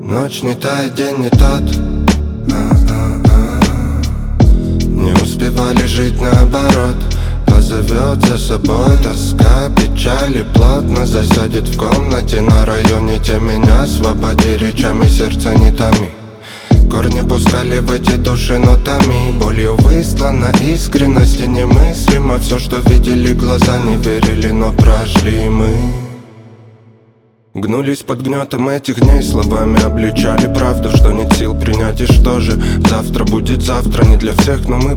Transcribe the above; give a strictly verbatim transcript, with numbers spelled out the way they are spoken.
Ночь не та, день не тот. А-а-а. Не успевали жить наоборот. Позовет за собой тоска, печали плотно засядет в комнате на районе. Те меня освободи, речами сердца не томи. Корни пускали в эти души нотами. Болью выслана искренность и немыслимо. Все, что видели глаза, не верили, но прошли мы. Гнулись под гнетом этих дней, словами обличали правду, что нет сил принять, и что же завтра будет завтра, не для всех, но мы